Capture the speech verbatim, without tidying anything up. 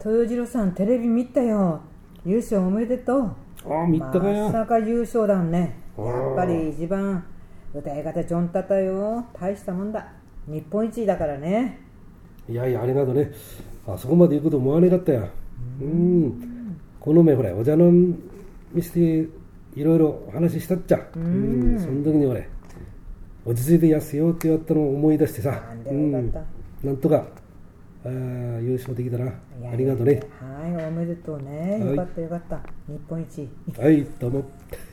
豊次郎さんテレビ見たよ。優勝おめでとう。 ああ見たかや。 まさか優勝だね。やっぱり一番歌い方ちょんたったよ。大したもんだ。日本一だからね。 いやいやありがとうね。あそこまで行くと思わねかったや。うん。この前ほらお茶の店でいろいろ話したっちゃ。うん。その時に俺落ち着いてやすよって言われたのを思い出してさ。 なんでもよかった。 うん、なんとかあ優勝できたな。ありがとうね。 はい、おめでとうね。よかったよかった。日本一。 はい、どうも。